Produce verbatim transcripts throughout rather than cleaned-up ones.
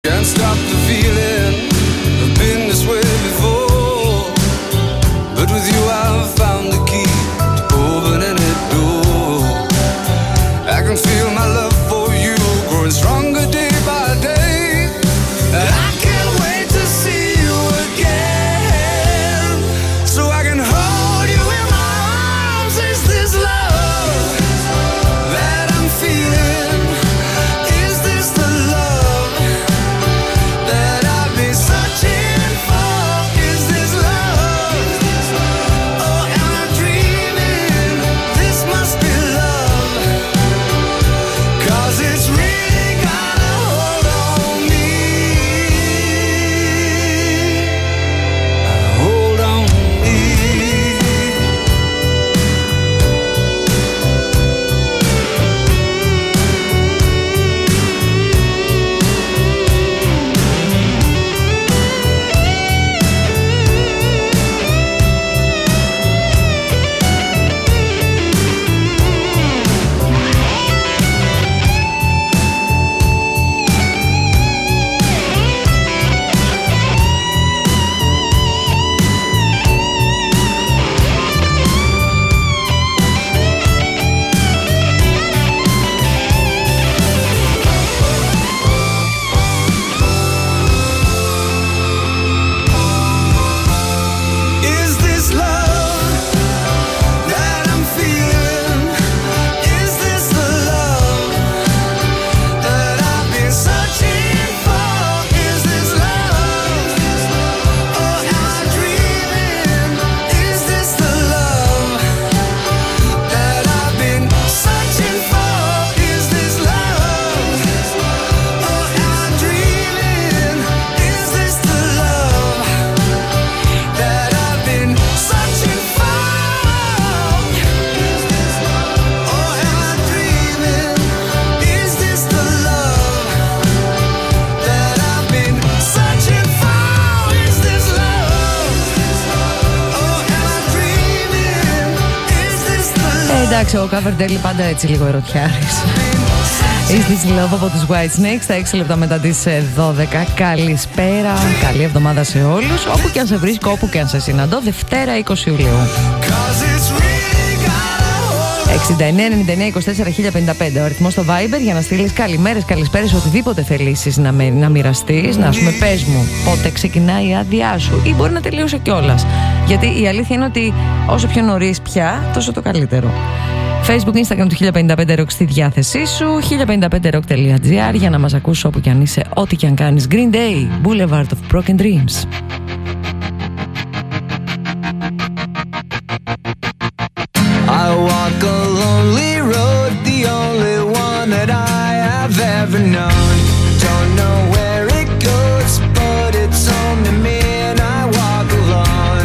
Can't stop the feeling, I've been this way before, but with you I've found the key to open any door. I can feel my love for you growing stronger day by day, and I can't wait to see you again, so I can hold you in my arms. Is this love that I'm feeling? Is this the love that I've been searching for? Is this love? Oh, am I dreaming? This must be love, 'cause it's really got a hold on me. A hold on me. Is this love that I'm feeling? Is this the love that I've been searching for? Is this love? Oh, am I dreaming? Is this the love that I've been searching for? Is this love? Oh, am I dreaming? Is this the love that I've been searching for? Oh, am I dreaming? Is this the love that I've been searching for? Is this love? Oh, am I dreaming? Is this the love? Ε, εντάξει, ο Coverdale πάντα έτσι λίγο ερωτιάρης. Is this love από τους White Snakes, στα έξι λεπτά μετά τις δώδεκα. Καλησπέρα, καλή εβδομάδα σε όλους. Όπου και αν σε βρίσκω, όπου και αν σε συναντώ, Δευτέρα είκοσι Ιουλίου. 'Cause it's really got a hold on. εξήντα εννέα ενενήντα εννέα είκοσι τέσσερα χίλια πενήντα πέντε ο αριθμός στο Viber για να στείλεις καλημέρες, καλησπέρες, οτιδήποτε θελήσεις να, με, να μοιραστείς. Να πούμε, πες μου πότε ξεκινάει η άδειά σου, ή μπορεί να τελείωσε κιόλας. Γιατί η αλήθεια είναι ότι όσο πιο νωρίς πια, τόσο το καλύτερο. Facebook, Instagram του χίλια πενήντα πέντε Rock στη διάθεσή σου, χίλια πενήντα πέντε rock τελεία gr για να μας ακούσεις όπου κι αν είσαι, ό,τι κι αν κάνεις. Green Day, Boulevard of Broken Dreams. I walk a lonely road, the only one that I have ever known. Don't know where it goes, but it's home to me and I walk alone.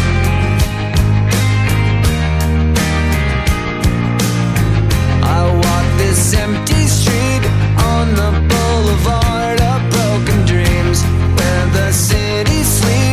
I walk this empty street on the boulevard of broken dreams, where the city sleeps.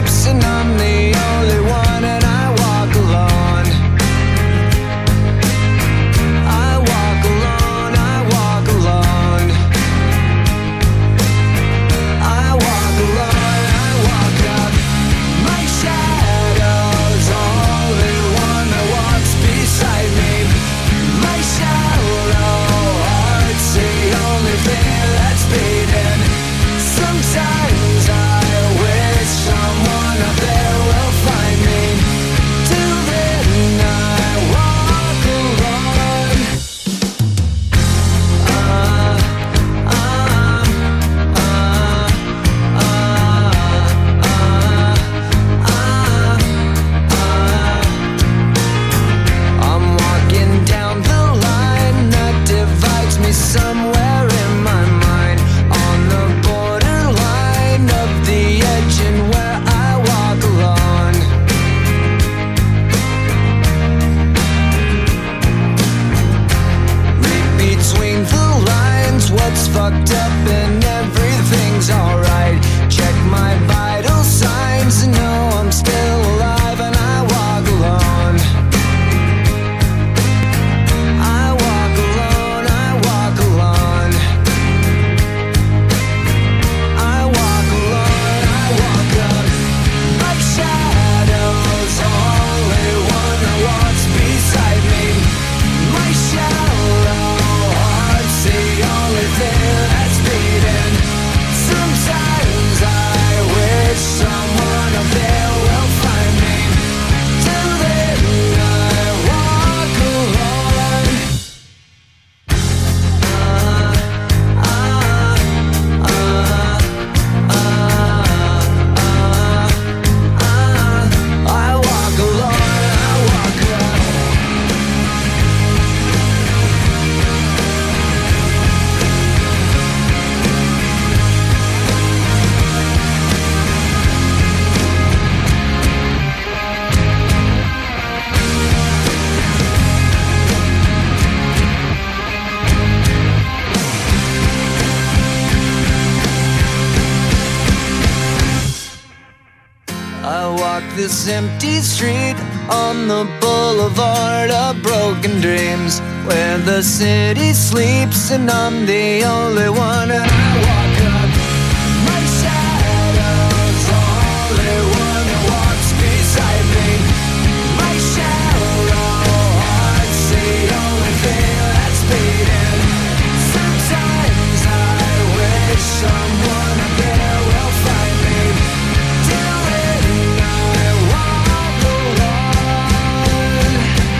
walk this empty street on the boulevard of broken dreams, where the city sleeps and I'm the only one. And I walk up, my shadow's the only one that walks beside me. My shallow heart's the only thing that's beating. Sometimes I wish someone up there will find me. Till then I walk alone.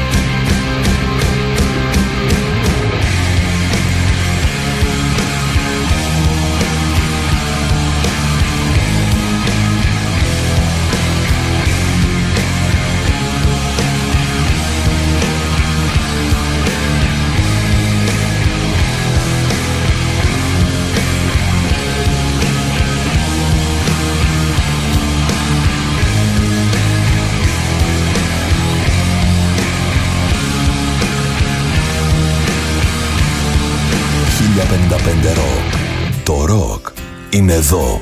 χίλια πενήντα πέντε Rock. Το ροκ είναι εδώ.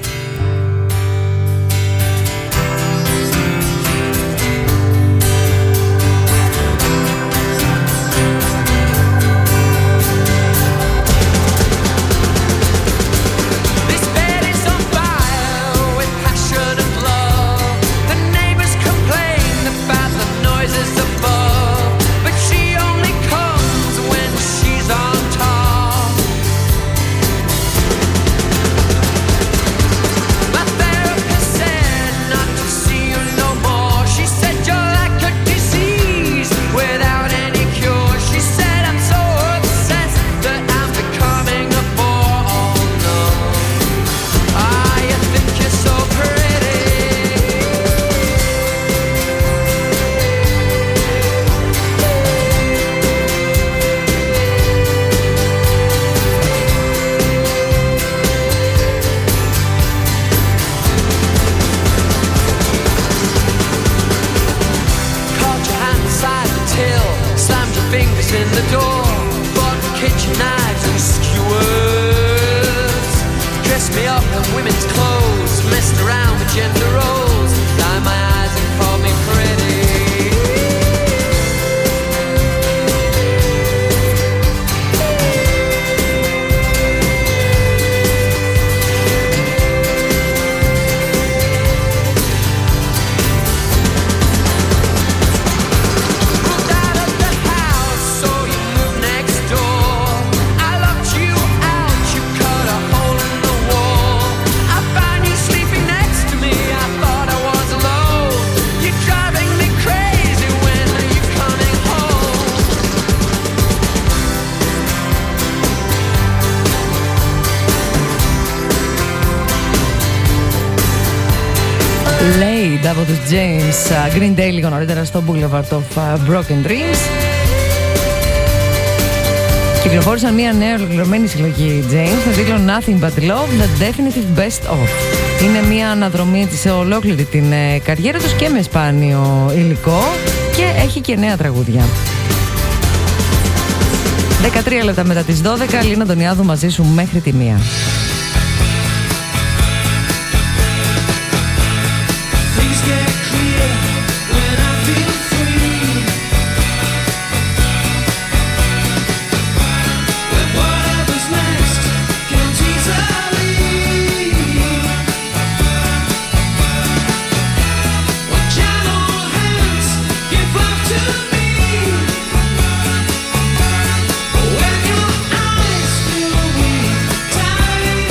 Από τους James, Green Day λίγο νωρίτερα στο Boulevard of Broken Dreams. Κυκλοφόρησαν μια νέα ολοκληρωμένη συλλογή James με τίτλο Nothing But Love, The Definitive Best Of. Είναι μια αναδρομή της σε ολόκληρη την καριέρα τους και με σπάνιο υλικό και έχει και νέα τραγούδια. δεκατρία λεπτά μετά τις δώδεκα, Λίνα Αντωνιάδου μαζί σου μέχρι τη μία. When your eyes feel weak, tired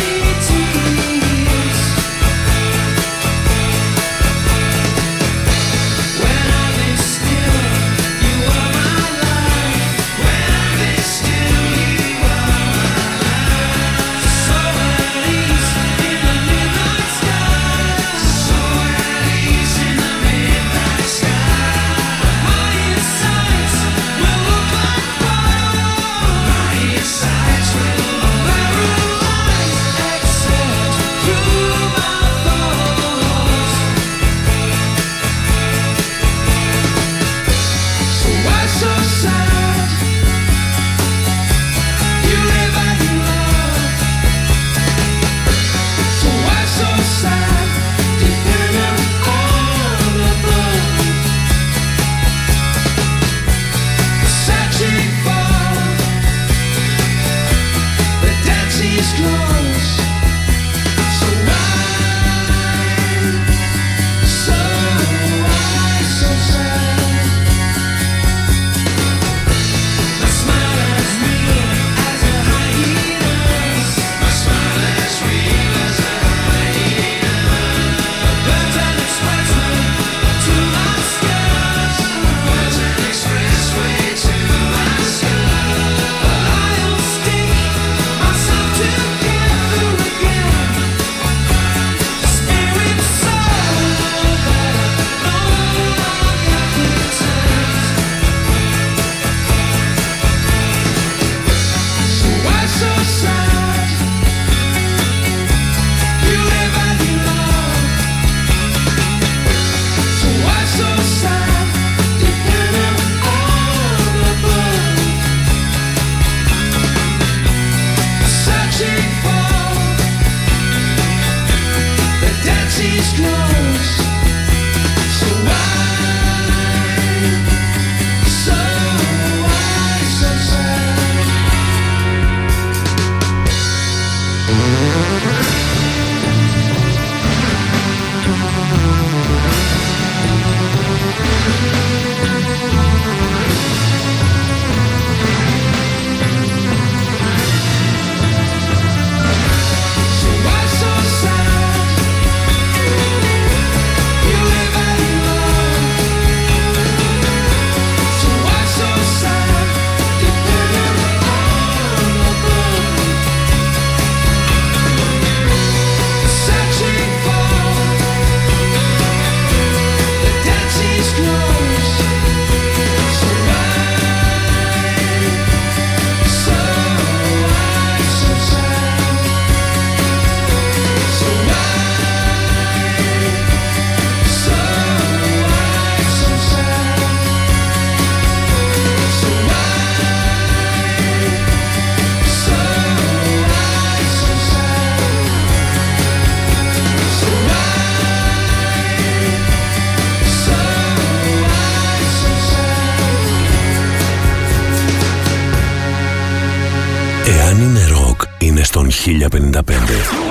Εάν είναι ροκ, είναι στον χίλια πενήντα πέντε.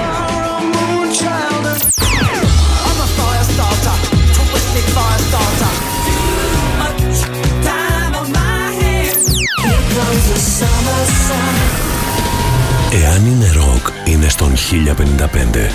Εάν είναι ροκ, είναι στον χίλια πενήντα πέντε.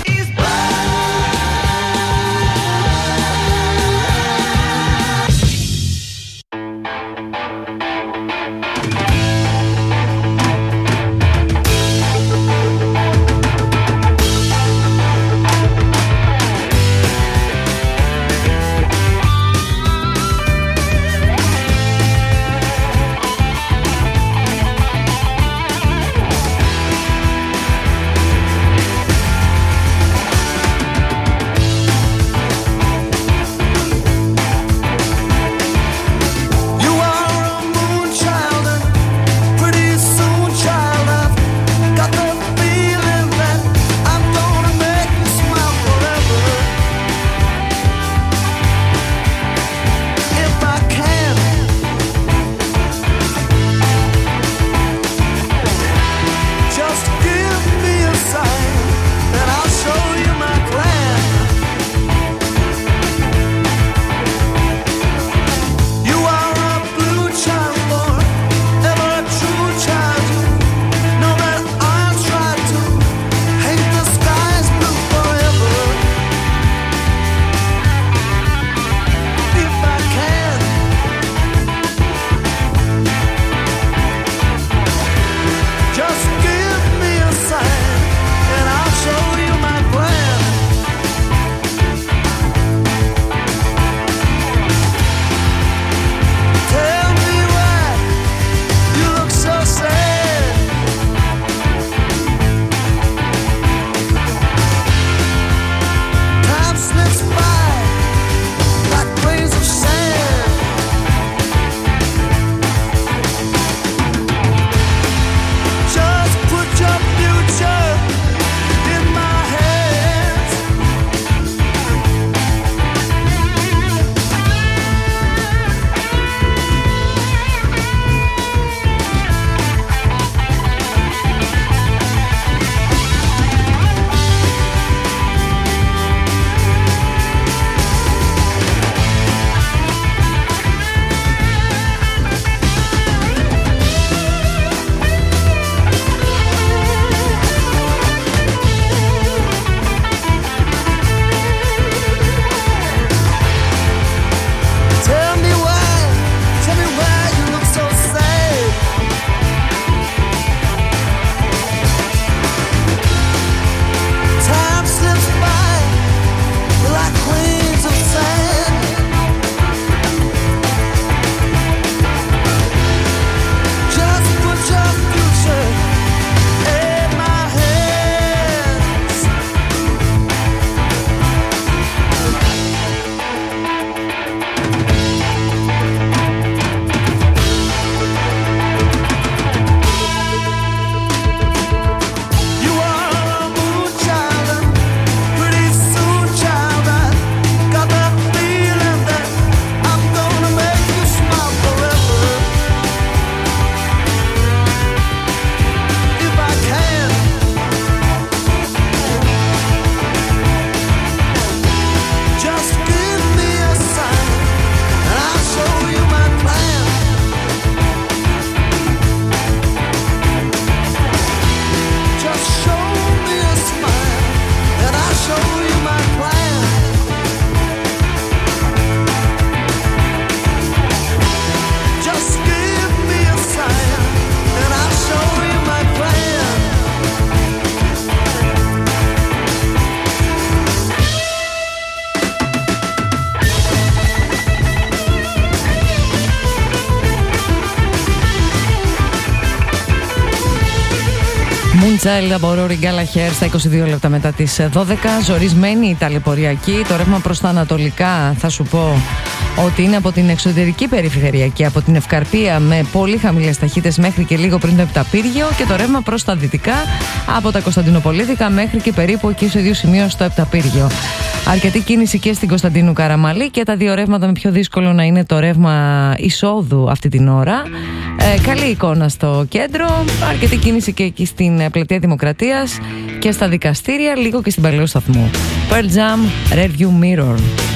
Child από Rory Gallagher στα είκοσι δύο λεπτά μετά τις δώδεκα. Ζορισμένη η ταλαιπωριακή. Το ρεύμα προς τα ανατολικά θα σου πω ότι είναι από την εξωτερική περιφερειακή, από την Ευκαρπία με πολύ χαμηλές ταχύτητες μέχρι και λίγο πριν το Επταπύργιο, και το ρεύμα προς τα δυτικά από τα Κωνσταντινοπολίτικα μέχρι και περίπου εκεί στο ίδιο σημείο στο Επταπύργιο. Αρκετή κίνηση και στην Κωνσταντίνου Καραμαλή, και τα δύο ρεύματα με πιο δύσκολο να είναι το ρεύμα εισόδου αυτή την ώρα. Ε, καλή εικόνα στο κέντρο, αρκετή κίνηση και εκεί στην Πλατεία Δημοκρατίας και στα δικαστήρια, λίγο και στην Παλαιού Σταθμού. Pearl Jam, Rearview Mirror.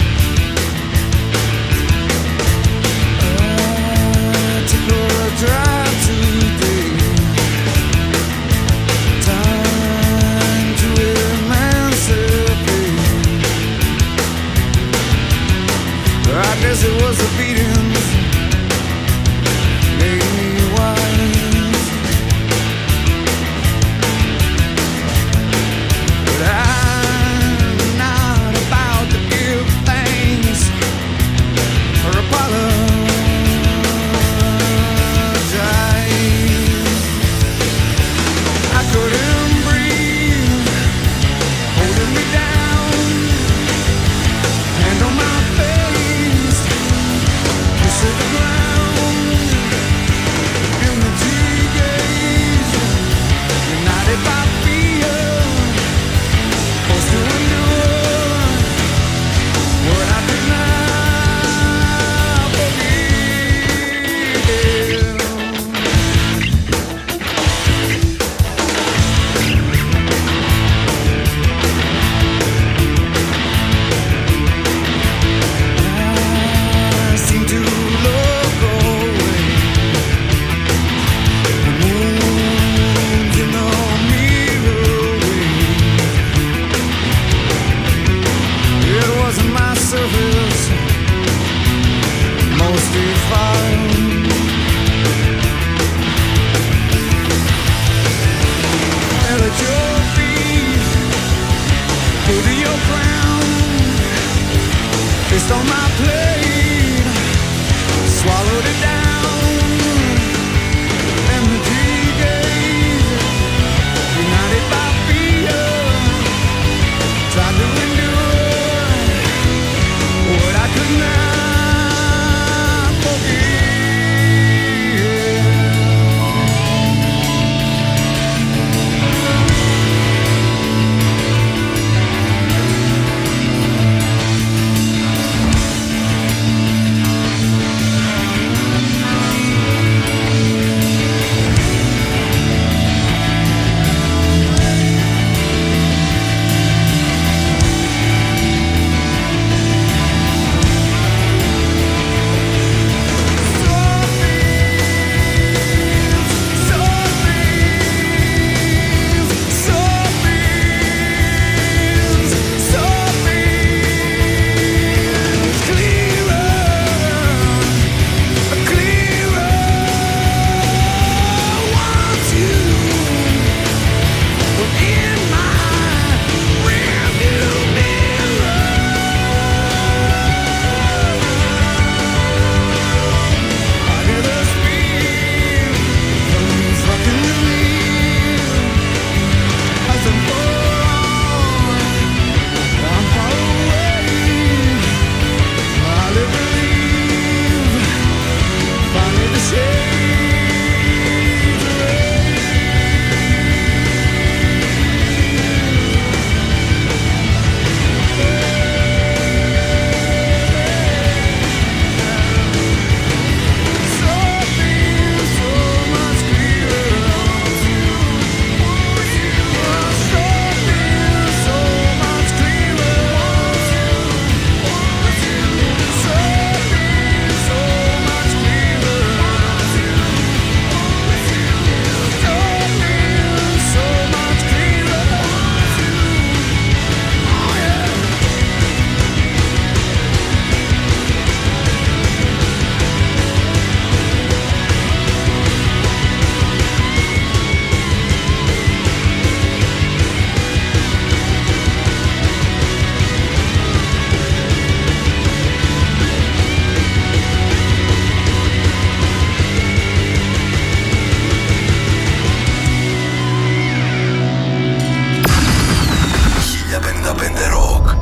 It was a beating, made me wise. But I'm not about to give thanks or apologize. I couldn't breathe, holding me down, hand on my face to the ground, empty gaze, united by fear, forced to endure what I could not forgive. I seem to look away, the moon's in the mirror wave. It wasn't my surface, most defined. Held at your feet, pulled to your ground, fist on my plate, swallowed it down, empty gaze, united by fear, tried to endure what I could not forgive. πέντε Rock.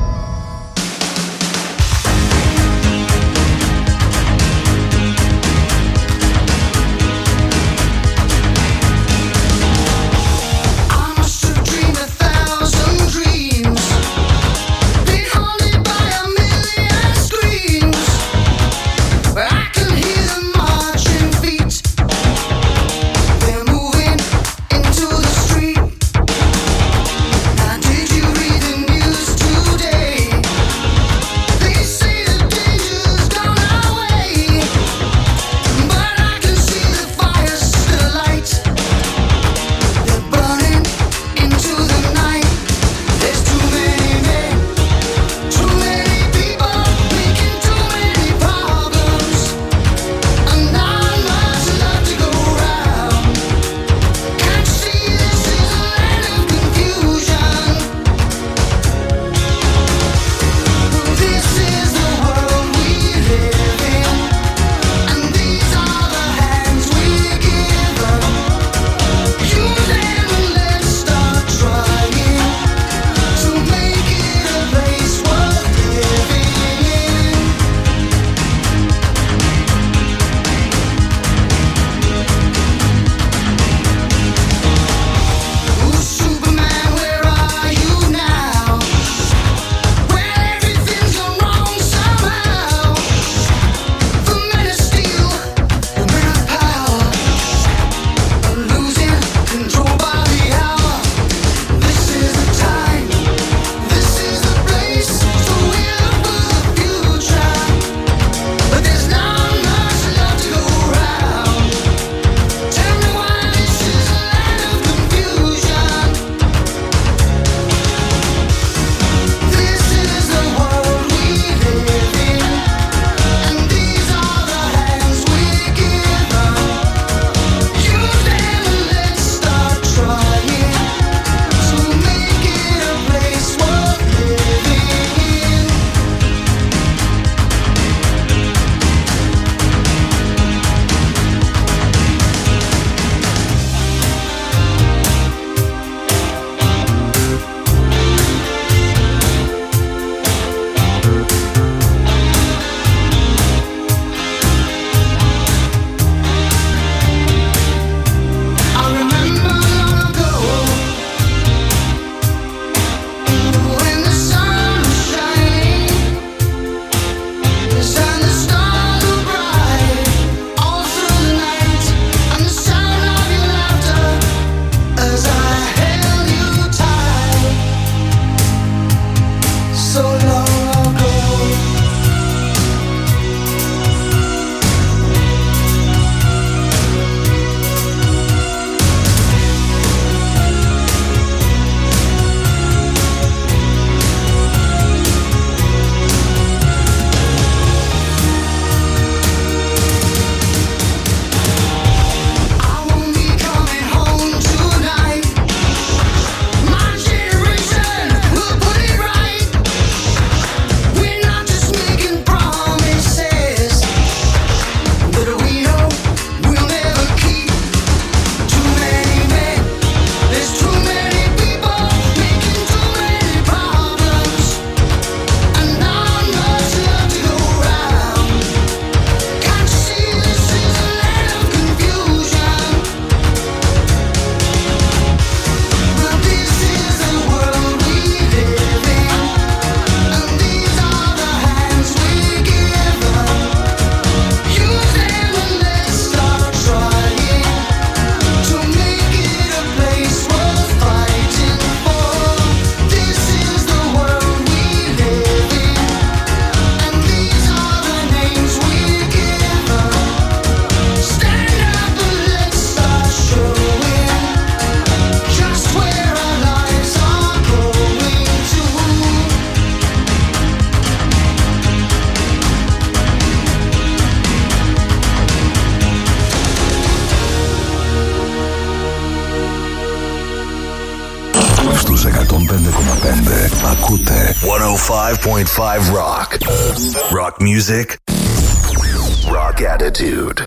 Ακούτε εκατόν πέντε κόμμα πέντε Rock. Rock music. Rock attitude.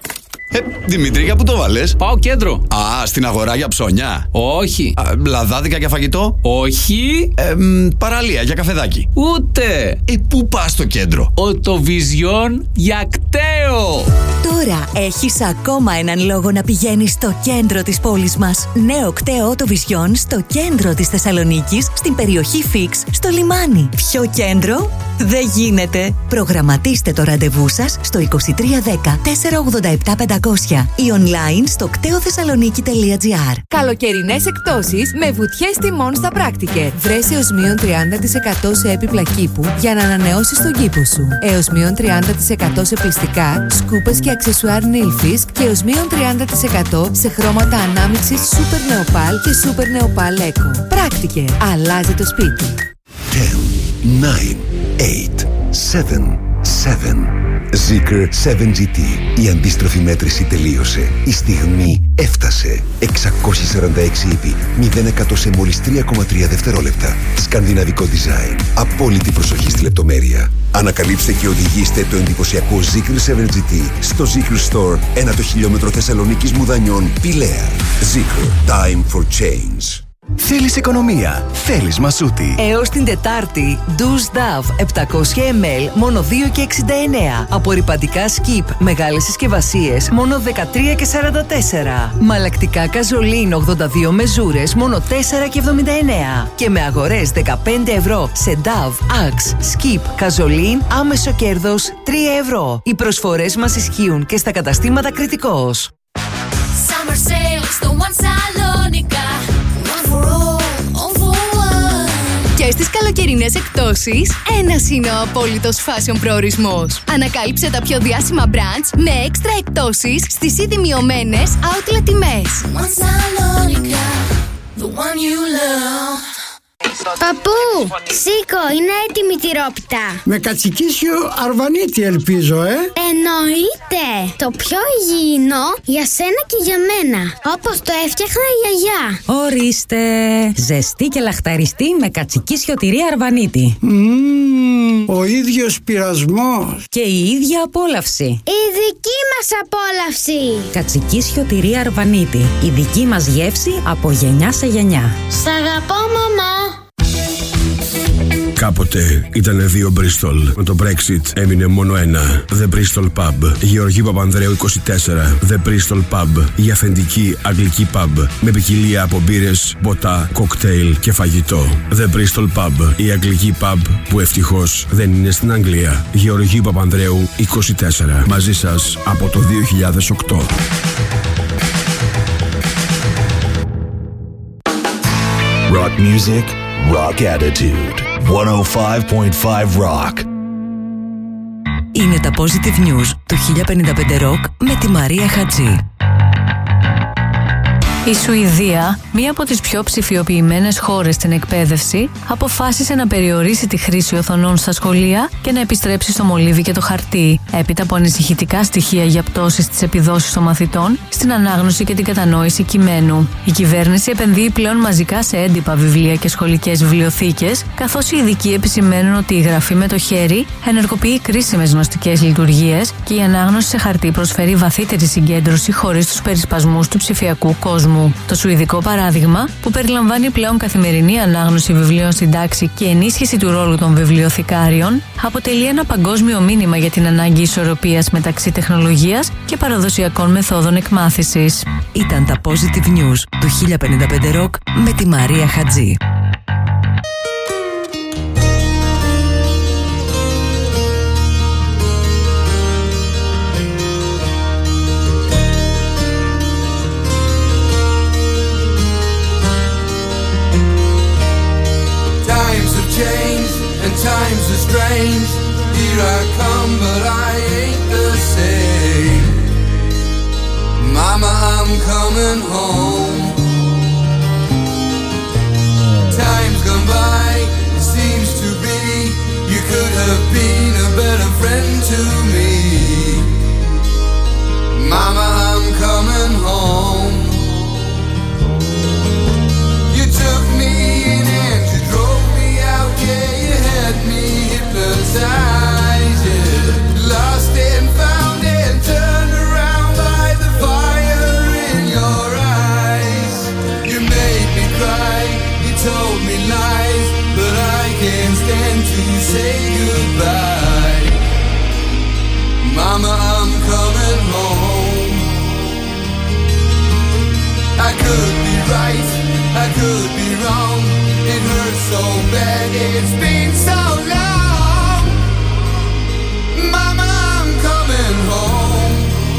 Ε, Δημήτρη, για πού το βάλες? Πάω κέντρο. Α, στην αγορά για ψώνια. Όχι. Α, λαδάδικα για φαγητό. Όχι. Ε, μ, παραλία για καφεδάκι. Ούτε. Ε, πού πας στο κέντρο? Οτοβιζιόν για κταίο. Τώρα έχεις ακόμα έναν λόγο να πηγαίνεις στο κέντρο της πόλης μας. Νέο κταίο Οτοβιζιόν στο κέντρο της Θεσσαλονίκης, στην περιοχή Φίξ, στο λιμάνι. Ποιο κέντρο? Δεν γίνεται. Προγραμματίστε το ραντεβού σας στο είκοσι τρία δέκα τετρακόσια ογδόντα επτά πεντακόσια ή online στο κτέοθεσσαλονίκη τελεία τζι άρ. Καλοκαιρινές εκπτώσεις με βουτιές τιμών στα πράκτικε. Βρες έως μείον τριάντα τοις εκατό σε έπιπλα κήπου για να ανανεώσεις τον κήπο σου. Έως μείον τριάντα τοις εκατό σε πλυστικά, σκούπες και αξεσουάρ Nilfisk και έως μείον τριάντα τοις εκατό σε χρώματα ανάμειξης Super Neopal και Super Neopal Eco. Πράκτικε. Αλλάζει το σπίτι. ten, nine, eight, seven, seven. Zeekr seven τζι τι. Η αντίστροφη μέτρηση τελείωσε. Η στιγμή έφτασε. εξακόσια σαράντα έξι ύπη, μηδέν τοις εκατό σε μόλις τρία κόμμα τρία δευτερόλεπτα. Σκανδιναβικό design. Απόλυτη προσοχή στη λεπτομέρεια. Ανακαλύψτε και οδηγήστε το εντυπωσιακό Zeekr seven τζι τι στο Zeekr Store, ένα το χιλιόμετρο Θεσσαλονίκης Μουδανιών, Πηλαία. Zeekr. Time for change. Θέλεις οικονομία, θέλεις μασούτη. Έως την Τετάρτη, Douce Dove επτακόσια μιλιλίτρα μόνο δύο και εξήντα εννέα. Απορρυπαντικά Skip μεγάλες συσκευασίες μόνο δεκατρία και σαράντα τέσσερα. Μαλακτικά Καζολίν ογδόντα δύο μεζούρες μόνο τέσσερα και εβδομήντα εννέα. Και με αγορές δεκαπέντε ευρώ σε Dove, Axe, Skip, Καζολίν, άμεσο κέρδος τρία ευρώ. Οι προσφορές μας ισχύουν και στα καταστήματα Κρητικός. Summer sale στο One Salonica. Και στις καλοκαιρινές εκπτώσεις, ένας είναι ο απόλυτος fashion προορισμός. Ανακάλυψε τα πιο διάσημα brands με έξτρα εκπτώσεις στις ήδη μειωμένες outlet τιμές. Παππού, σήκω, είναι έτοιμη η τυρόπιτα. Με κατσικίσιο αρβανίτη ελπίζω, ε. Εννοείται. Το πιο υγιεινό για σένα και για μένα. Όπως το έφτιαχνα η γιαγιά. Ορίστε. Ζεστή και λαχταριστή με κατσικίσιο τυρί αρβανίτη. Mm, ο ίδιος πειρασμός. Και η ίδια απόλαυση. Η δική μας απόλαυση. Κατσικίσιο τυρί αρβανίτη. Η δική μας γεύση από γενιά σε γενιά. Σ' αγαπώ, μαμά. Κάποτε ήτανε δύο Bristol. Με το Brexit έμεινε μόνο ένα. The Bristol Pub. Γεωργίου Παπανδρέου είκοσι τέσσερα. The Bristol Pub. Η αυθεντική αγγλική pub. Με ποικιλία από μπύρες, ποτά, κοκτέιλ και φαγητό. The Bristol Pub. Η αγγλική pub που ευτυχώς δεν είναι στην Αγγλία. Γεωργίου Παπανδρέου είκοσι τέσσερα. Μαζί σας από το δύο χιλιάδες οκτώ. Rock music, rock attitude. εκατόν πέντε κόμμα πέντε Rock. Είναι τα Positive News του χίλια πενήντα πέντε Rock με τη Μαρία Χατζή. Η Σουηδία, μία από τις πιο ψηφιοποιημένες χώρες στην εκπαίδευση, αποφάσισε να περιορίσει τη χρήση οθονών στα σχολεία και να επιστρέψει στο μολύβι και το χαρτί, έπειτα από ανησυχητικά στοιχεία για πτώσεις στις επιδόσεις των μαθητών, στην ανάγνωση και την κατανόηση κειμένου. Η κυβέρνηση επενδύει πλέον μαζικά σε έντυπα βιβλία και σχολικές βιβλιοθήκες, καθώς οι ειδικοί επισημαίνουν ότι η γραφή με το χέρι ενεργοποιεί κρίσιμες γνωστικές λειτουργίες και η ανάγνωση σε χαρτί προσφέρει βαθύτερη συγκέντρωση χωρίς τους περισπασμούς του ψηφιακού κόσμου. Το σουηδικό παράδειγμα, που περιλαμβάνει πλέον καθημερινή ανάγνωση βιβλίων στην τάξη και ενίσχυση του ρόλου των βιβλιοθηκάριων, αποτελεί ένα παγκόσμιο μήνυμα για την ανάγκη ισορροπίας μεταξύ τεχνολογίας και παραδοσιακών μεθόδων εκμάθησης. Ήταν τα Positive News του χίλια πενήντα πέντε Rock με τη Μαρία Χατζή. Times are strange. Here I come, but I ain't the same. Mama, I'm coming home. Time's gone by, it seems to be. You could have been a better friend to me. Mama, I'm coming home. You took me in and you drove me out, yeah. Me hypnotized, yeah. Lost and found and turned around by the stand to say goodbye. Mama, I'm coming home. I could be right, I could be wrong. It hurts so bad, it's been so long. Mama, I'm coming home.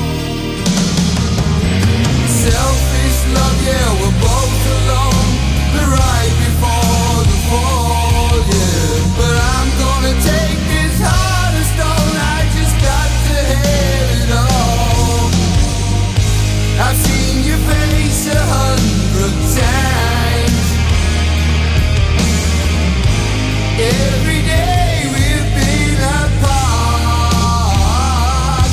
Selfish love, yeah, we're both alone. The right before the fall, yeah. But I'm gonna take this heart of stone. I just got to have it all. I've seen your face a hundred times. Every day we've been apart.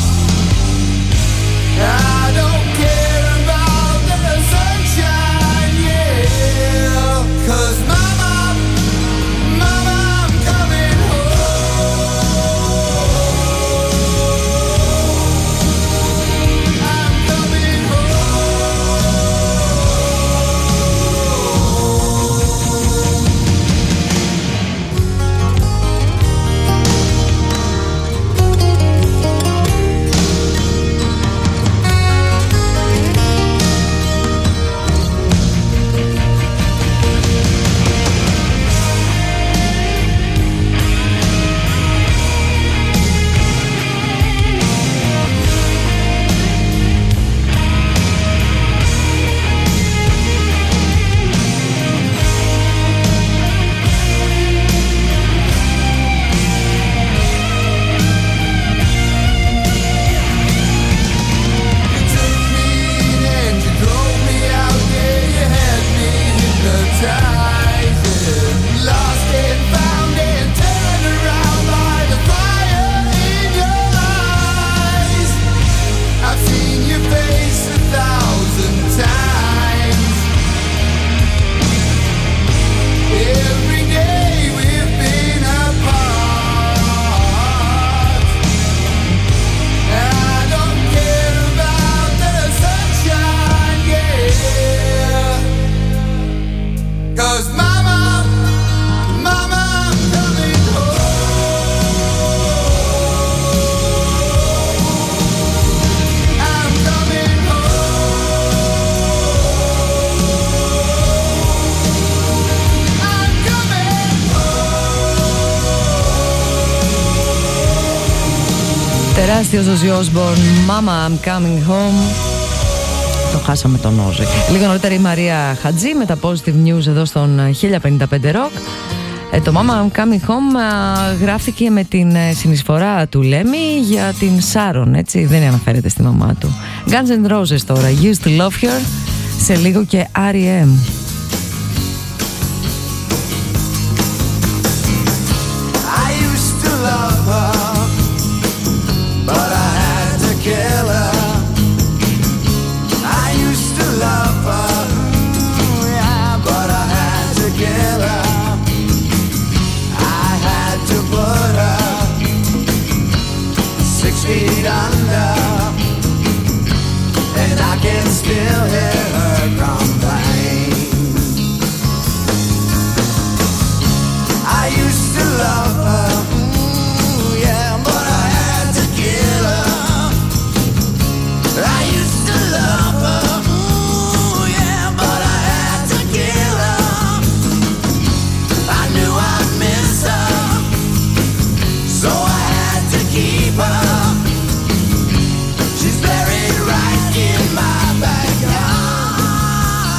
I don't care about the sunshine, yeah. 'Cause mama, mama, I'm coming home. I'm coming Τεράστιος Ozzy Osbourne, Mama I'm Coming Home. Το χάσαμε τον Ozzy. Λίγο νωρίτερα η Μαρία Χατζή με τα Positive News εδώ στον χίλια πενήντα πέντε Rock. Ε, το Mama I'm Coming Home α, γράφτηκε με την ε, συνεισφορά του Λέμι για την Σάρον, έτσι, δεν αναφέρεται στη μαμά του. Guns N' Roses τώρα, Used to Love Her, σε λίγο και αρ ι εμ. Still hear her complain. I used to love her, ooh, yeah, but I had to kill her. I used to love her, ooh, yeah, but I had to kill her. I knew I'd miss her, so I had to keep her. She's buried right in my backyard.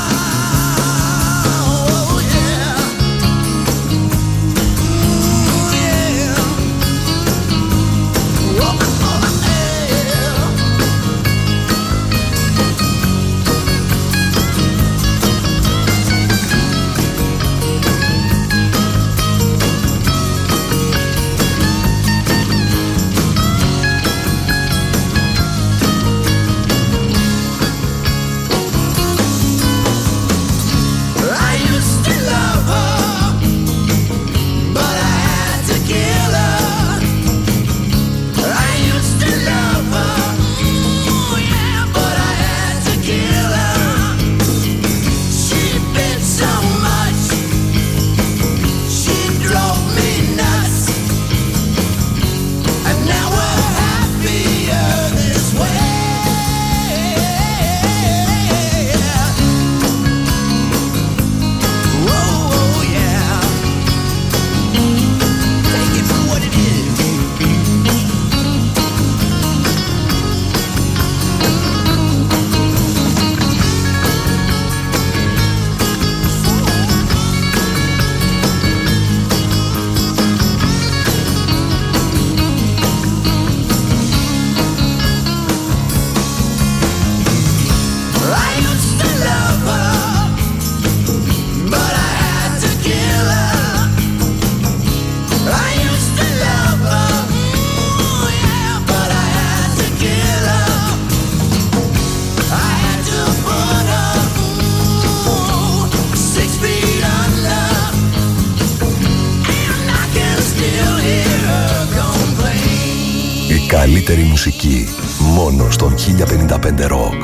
καλύτερη μουσική μόνο στον χίλια πενήντα πέντε Rock.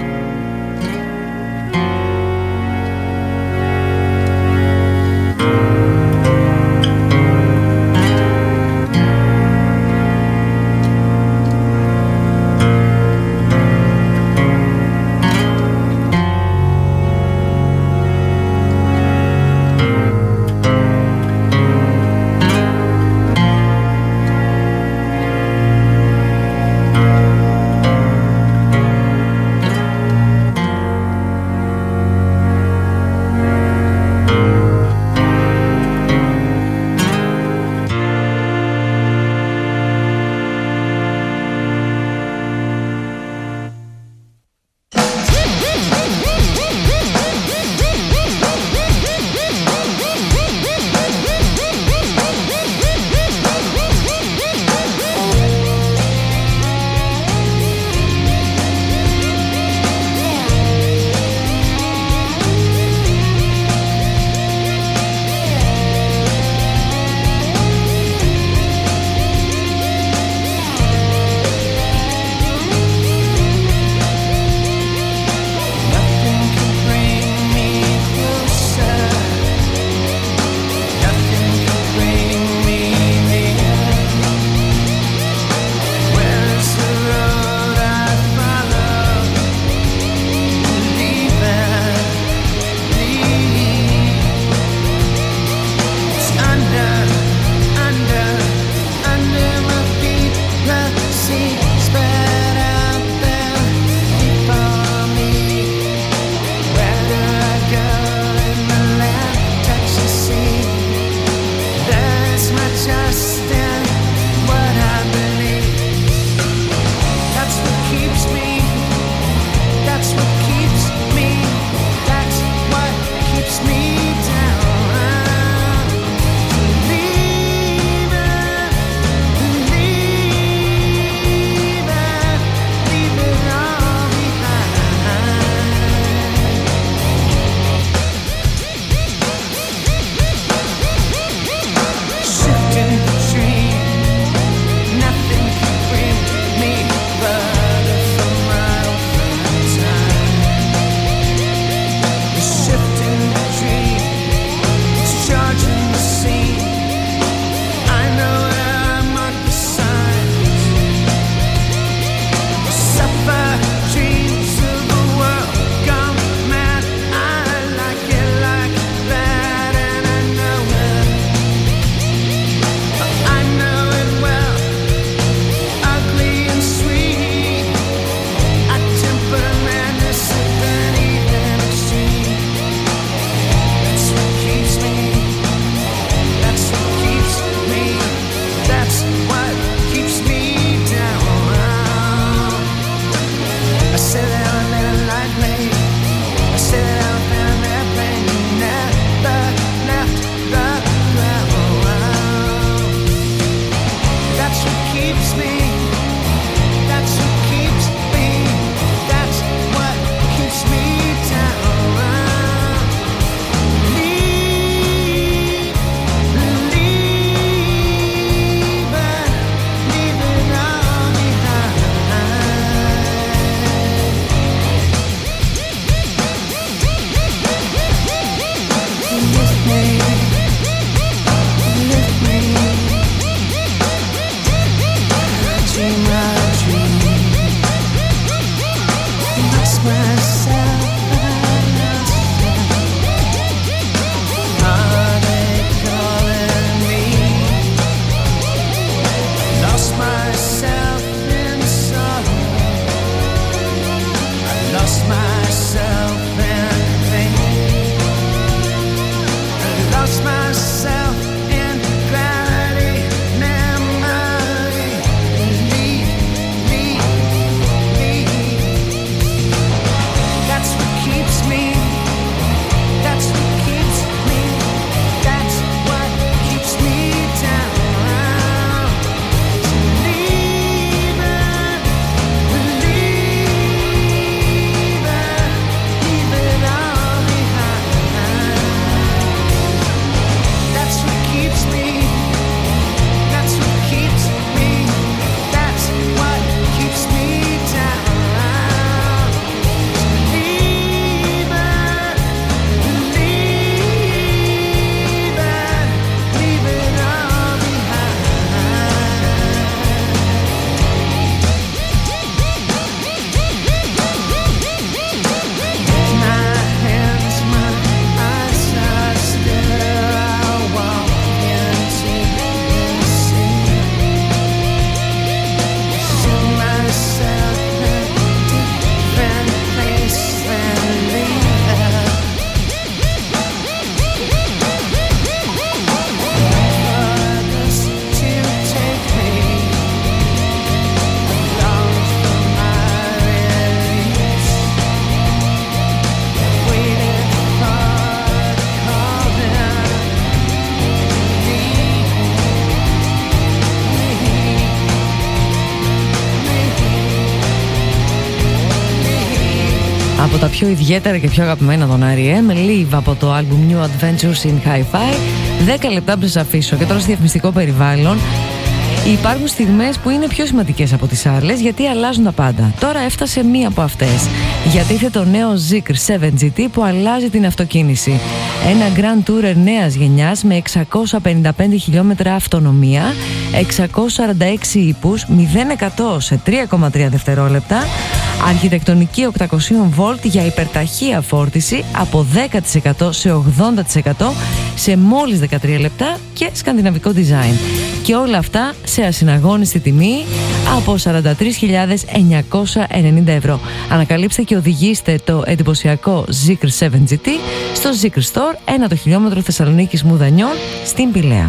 από τα πιο ιδιαίτερα και πιο αγαπημένα των αρ ι εμ, Live από το album New Adventures in Hi-Fi. δέκα λεπτά που σας αφήσω. Και τώρα στο διαφημιστικό περιβάλλον. Υπάρχουν στιγμές που είναι πιο σημαντικές από τις άλλες, γιατί αλλάζουν τα πάντα. Τώρα έφτασε μία από αυτές. Γιατί το νέο Zeekr επτά τζι τι που αλλάζει την αυτοκίνηση. Ένα Grand Tourer νέας γενιάς με εξακόσια πενήντα πέντε χιλιόμετρα αυτονομία, εξακόσια σαράντα έξι ύπους, μηδέν εκατό σε τρία κόμμα τρία δευτερόλεπτα, αρχιτεκτονική οκτακόσια βολτ για υπερταχεία φόρτιση από δέκα τοις εκατό σε ογδόντα τοις εκατό σε μόλις δεκατρία λεπτά και σκανδιναβικό design. Και όλα αυτά σε ασυναγώνιστη τιμή από σαράντα τρεις χιλιάδες εννιακόσια ενενήντα ευρώ. Ανακαλύψτε και οδηγήστε το εντυπωσιακό Zeekr επτά τζι τι στο Zeekr Store, ένα το χιλιόμετρο Θεσσαλονίκης Μουδανιών στην Πηλαία.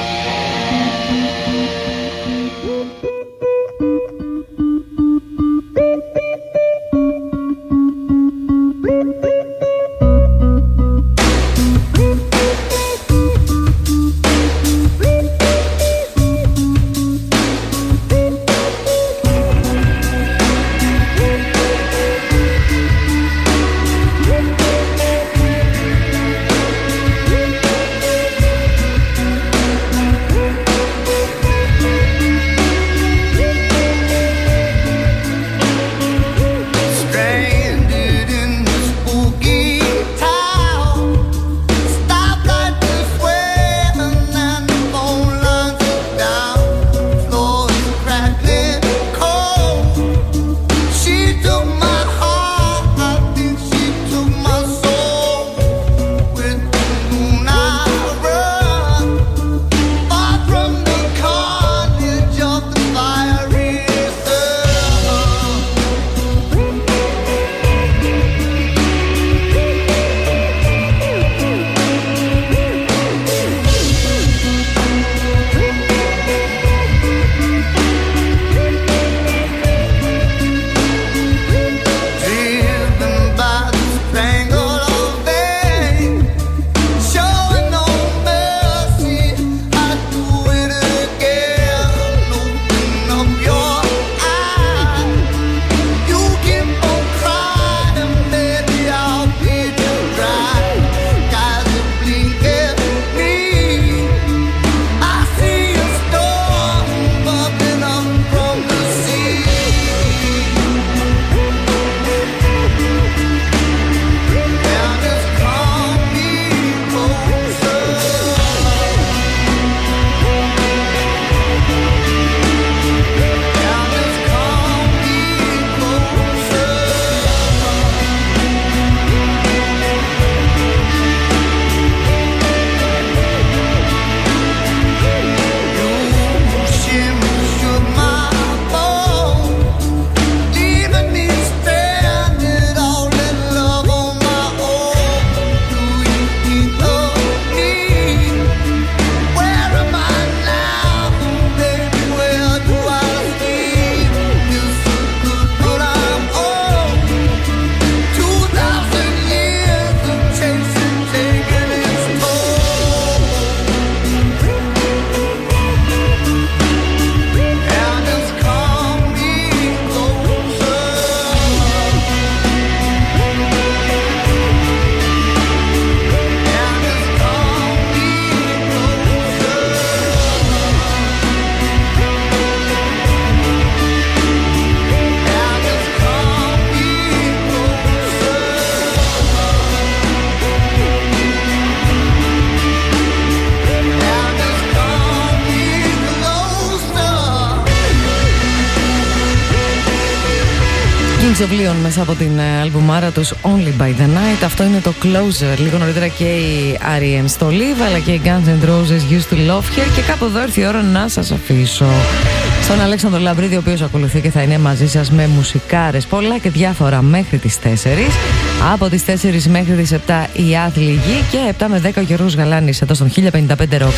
Βιβλίων μέσα από την αλμπουμάρα τους Only by the Night. Αυτό είναι το Closer. Λίγο νωρίτερα και η αρ ι εμ στο Live, αλλά και οι Guns N' Roses Used to Love Here. Και κάπου εδώ ήρθε η ώρα να σας αφήσω στον Αλέξανδρο Λαμπρίδη, ο οποίος ακολουθεί και θα είναι μαζί σας με μουσικάρες πολλά και διάφορα μέχρι τις τέσσερις. Από τις τέσσερις μέχρι τις επτά η Άθλη Γη και επτά με δέκα ο Γιώργος Γαλάνης εδώ στον χίλια πενήντα πέντε Rock.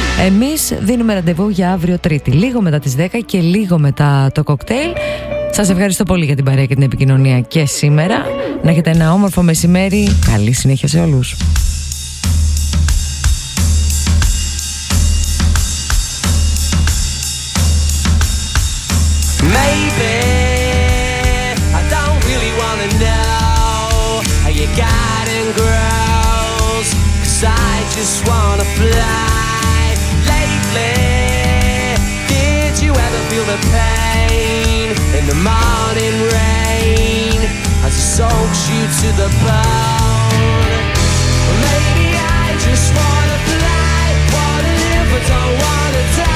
Εμείς δίνουμε ραντεβού για αύριο Τρίτη, λίγο μετά τις δέκα και λίγο μετά το κοκτέιλ. Σας ευχαριστώ πολύ για την παρέα και την επικοινωνία και σήμερα. Να έχετε ένα όμορφο μεσημέρι. Καλή συνέχεια σε όλους. Maybe I don't really wanna know falling rain as it soaks you to the bone. Maybe I just wanna fly, what if I don't wanna die?